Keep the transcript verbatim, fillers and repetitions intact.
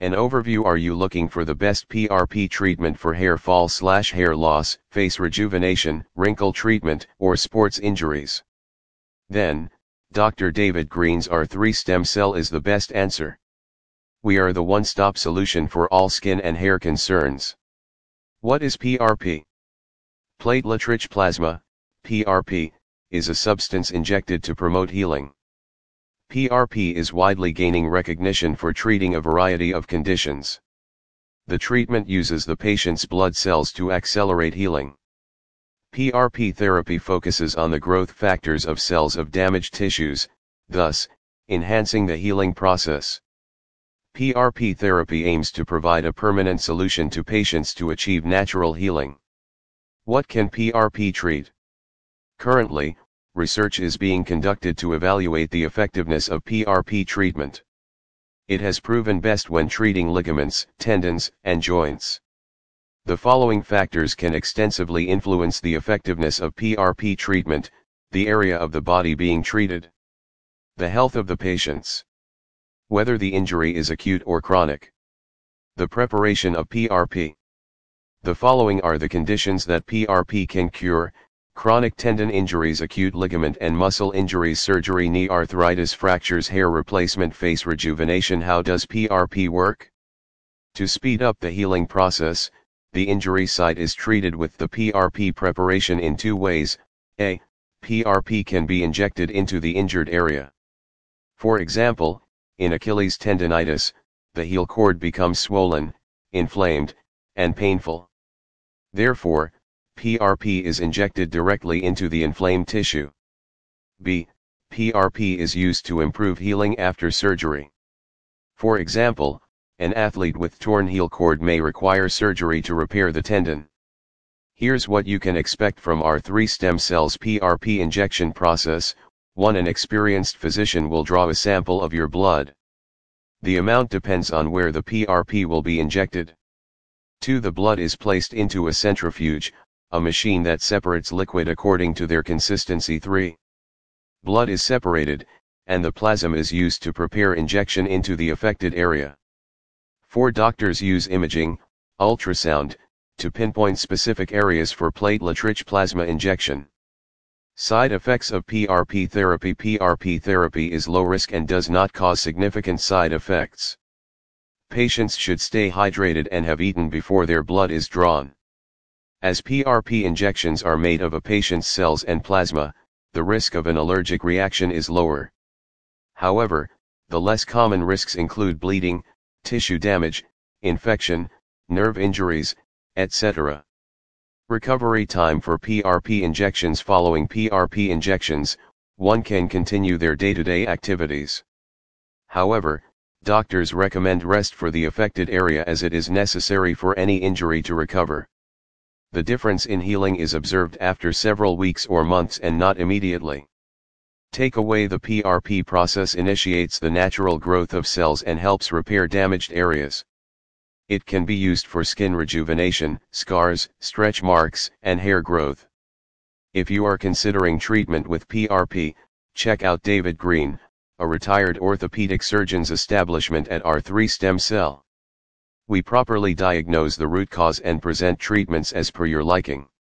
An overview: are you looking for the best P R P treatment for hair fall slash hair loss, face rejuvenation, wrinkle treatment, or sports injuries? Then, Doctor David Green's R three Stem Cell is the best answer. We are the one-stop solution for all skin and hair concerns. What is P R P? Platelet-rich plasma, P R P, is a substance injected to promote healing. P R P is widely gaining recognition for treating a variety of conditions. The treatment uses the patient's blood cells to accelerate healing. P R P therapy focuses on the growth factors of cells of damaged tissues, thus, enhancing the healing process. P R P therapy aims to provide a permanent solution to patients to achieve natural healing. What can P R P treat? Currently, research is being conducted to evaluate the effectiveness of P R P treatment. It has proven best when treating ligaments, tendons, and joints. The following factors can extensively influence the effectiveness of P R P treatment: the area of the body being treated, the health of the patients, whether the injury is acute or chronic, the preparation of P R P. The following are the conditions that P R P can cure: chronic tendon injuries, acute ligament and muscle injuries, surgery, knee arthritis, fractures, hair replacement, face rejuvenation. How does P R P work? To speed up the healing process, the injury site is treated with the P R P preparation in two ways. A. P R P can be injected into the injured area. For example, in Achilles tendonitis, the heel cord becomes swollen, inflamed, and painful. Therefore, P R P is injected directly into the inflamed tissue. B. P R P is used to improve healing after surgery. For example, an athlete with torn heel cord may require surgery to repair the tendon. Here's what you can expect from R three Stem Cells P R P injection process. one. An experienced physician will draw a sample of your blood. The amount depends on where the P R P will be injected. two. The blood is placed into a centrifuge, a machine that separates liquid according to their consistency. three. Blood is separated, and the plasma is used to prepare injection into the affected area. four. Doctors use imaging, ultrasound, to pinpoint specific areas for platelet-rich plasma injection. Side effects of P R P therapy. P R P therapy is low risk and does not cause significant side effects. Patients should stay hydrated and have eaten before their blood is drawn. As P R P injections are made of a patient's cells and plasma, the risk of an allergic reaction is lower. However, the less common risks include bleeding, tissue damage, infection, nerve injuries, et cetera. Recovery time for P R P injections. Following P R P injections, one can continue their day-to-day activities. However, doctors recommend rest for the affected area as it is necessary for any injury to recover. The difference in healing is observed after several weeks or months and not immediately. Takeaway: the P R P process initiates the natural growth of cells and helps repair damaged areas. It can be used for skin rejuvenation, scars, stretch marks, and hair growth. If you are considering treatment with P R P, check out David Green, a retired orthopedic surgeon's establishment at R three Stem Cell. We properly diagnose the root cause and present treatments as per your liking.